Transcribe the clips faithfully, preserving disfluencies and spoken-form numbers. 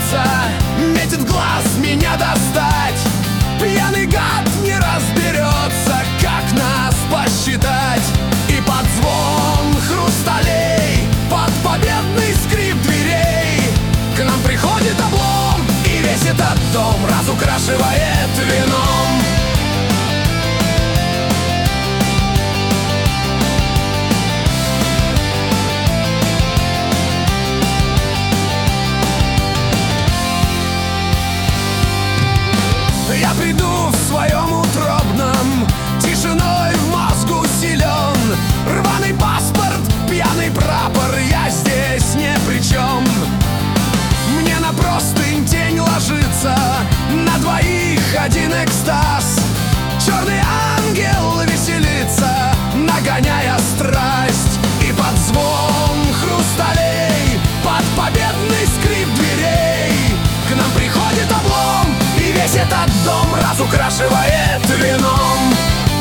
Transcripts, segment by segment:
смеется, метит глаз меня достать. Пьяный гад не разберется, как нас посчитать. И под звон хрусталей, под победный скрип дверей к нам приходит облом, и весь этот дом разукрашивает вином. Я приду в своем утробном, тишиной в мозгу силен. Рваный паспорт, пьяный прапор, я здесь ни при чем. Мне на простынь тень ложится, на двоих один экстаз. Черный ангел веселится, нагоняя страсть. И под звон хрусталей, под победный скрип дверей к нам приходит облом, и весь этот дом разукрашивает вином.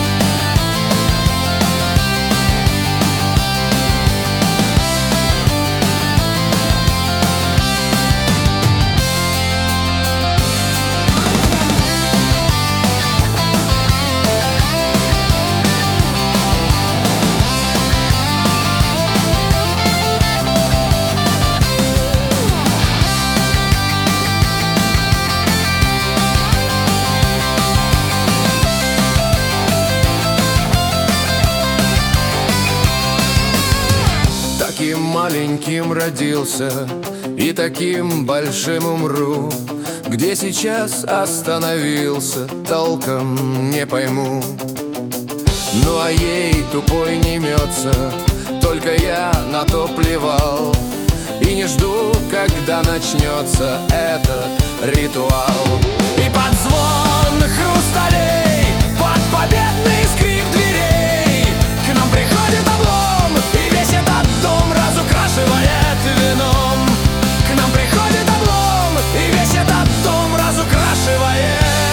Таким маленьким родился и таким большим умру. Где сейчас остановился, толком не пойму. Ну а ей тупой не имется, только я на то плевал. И не жду, когда начнется этот ритуал. И под звон хрусталей, под победный скрип дверей к нам приходит облом, и весь этот дом разукрашивает вином. К нам приходит облом, и весь этот дом разукрашивает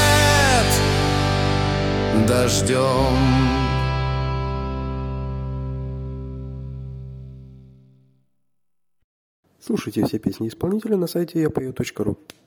дождем. Слушайте все песни исполнителя на сайте я пою точка ру.